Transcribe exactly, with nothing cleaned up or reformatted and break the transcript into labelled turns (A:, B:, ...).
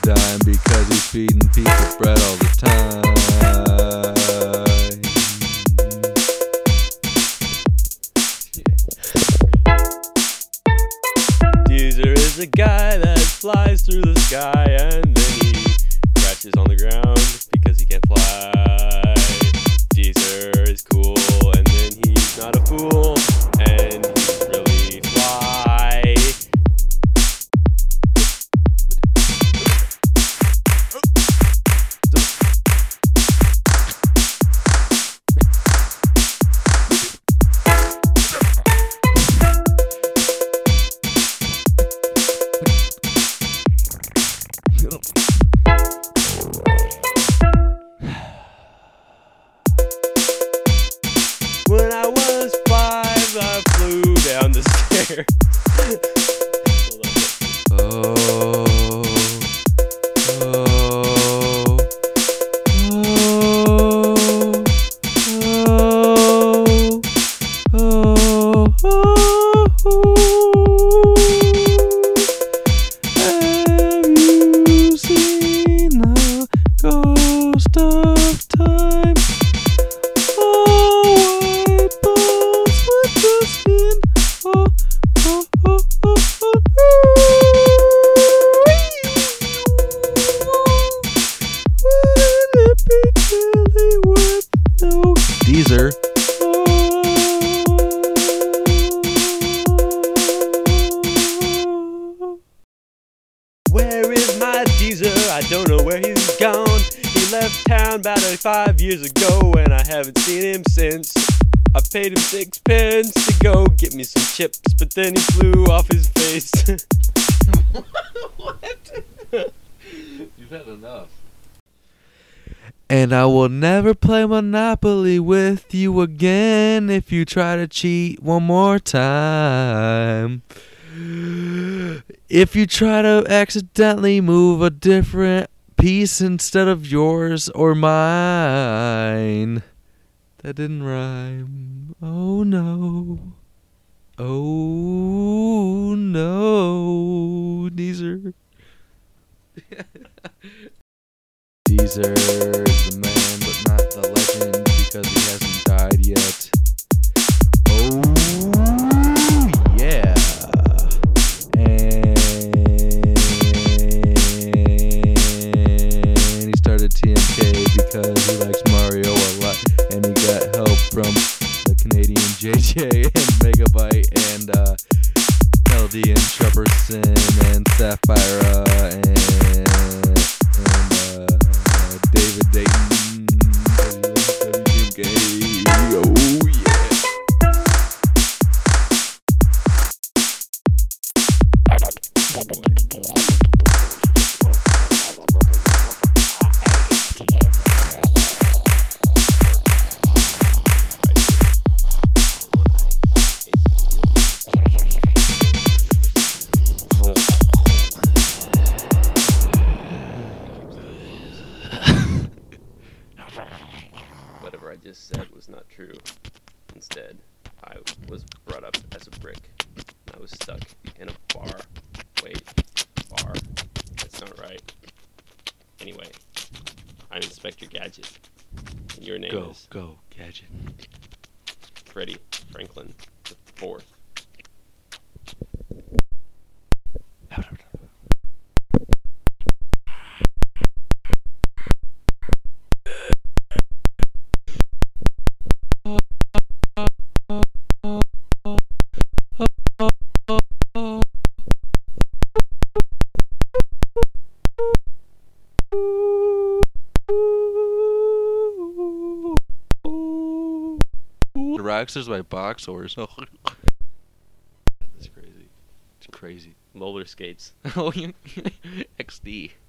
A: dime because he's feeding people bread all the time.
B: Deezer is a guy that flies through the sky and then he crashes on the ground because he can't fly. Deezer is cool and then he's not a fool and he's really fly. When I was five, I flew down the stairs.
A: Oh, oh, oh, oh, oh, have you seen the ghost of time? Deezer.
B: Where is my Deezer? I don't know where he's gone. He left town about five years ago and I haven't seen him since. I paid him sixpence to go get me some chips, but then he flew off his face.
C: What? You've had enough.
A: And I will never play Monopoly with you again if you try to cheat one more time. If you try to accidentally move a different piece instead of yours or mine. That didn't rhyme. Oh no. Oh no. Deezer. Deezer is the man, but not the legend because he hasn't died yet. Oh yeah. And he started T M K because he likes Mario a lot, and he got help from the Canadian J J and Megabyte and uh, L D and Trevorson and Sapphira and and uh, David Dayton. W T M K. Oh yeah.
B: Whatever I just said was not true. Instead, I was brought up as a brick. I was stuck in a bar. Wait, bar? That's not right. Anyway, I'm Inspector Gadget. And your name
A: Go,
B: is
A: go, Gadget.
B: Freddie Franklin the Fourth.
A: The Rockstars by Boxers. That's crazy. It's crazy.
B: Roller skates.
A: Oh, X D.